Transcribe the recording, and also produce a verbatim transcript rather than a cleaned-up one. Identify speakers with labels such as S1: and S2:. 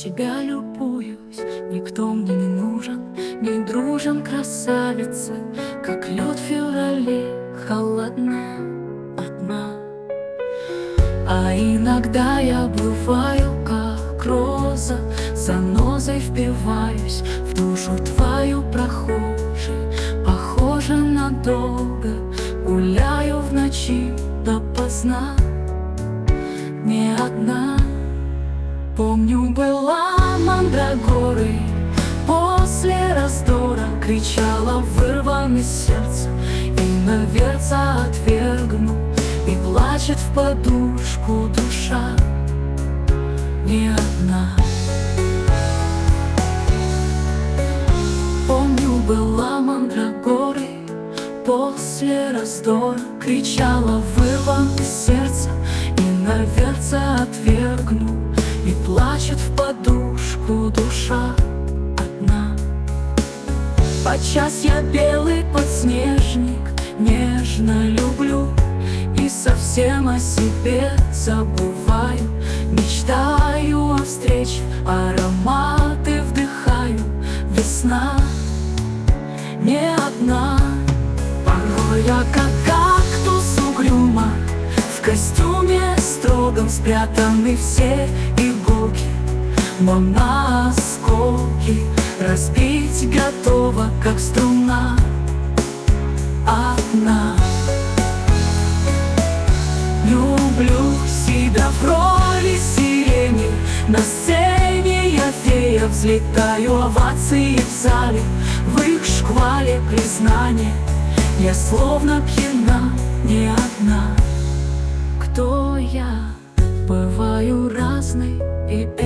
S1: тебя любуюсь, никто мне не нужен, не дружен, красавица, как лед в феврале, холодна, одна. А иногда я бываю, как роза, занозой впиваюсь в душу твою прохожей, похожа на долго, гуляю в ночи допоздна, не одна. Помню, была мандрагорой, после раздора кричала вырван из сердца, и наверца отвергну, и плачет в подушку душа, не одна. Помню, была мандрагорой, после раздора кричала вырван из сердца, и наверца отвергну, и плачет в подушку душа одна. Подчас я белый подснежник нежно люблю, и совсем о себе забываю, мечтаю о встрече, ароматы вдыхаю, весна не одна. Порой я как кактус угрюма, в костюме строгом спрятаны все иголки, но на осколки разбить готова, как струна, одна. Люблю себя в роли сирени, на сцене я фея, взлетаю овации в зале, в их шквале признания я словно пьяна, не одна. Кто я? Бываю разной и